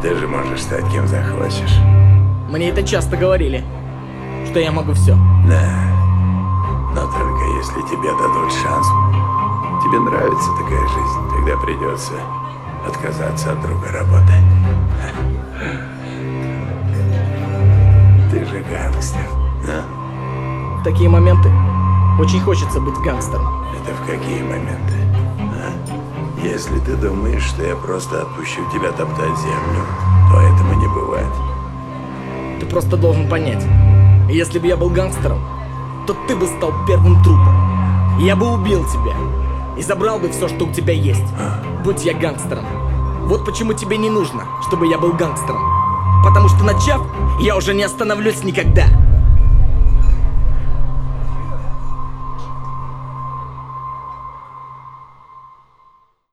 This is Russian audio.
Ты же можешь стать кем захочешь. Мне это часто говорили, что я могу все. Да. Но только если тебе дадут шанс. Тебе нравится такая жизнь, тогда придется отказаться от другой работы. Ты же гангстер, да? В такие моменты очень хочется быть гангстером. Это в какие моменты? А? Если ты думаешь, что я просто отпущу тебя топтать землю, то этому не бывает. Ты просто должен понять, если бы я был гангстером, то ты бы стал первым трупом. Я бы убил тебя и забрал бы все, что у тебя есть. Будь я гангстером. Вот почему тебе не нужно, чтобы я был гангстером. Потому что начав, я уже не остановлюсь никогда.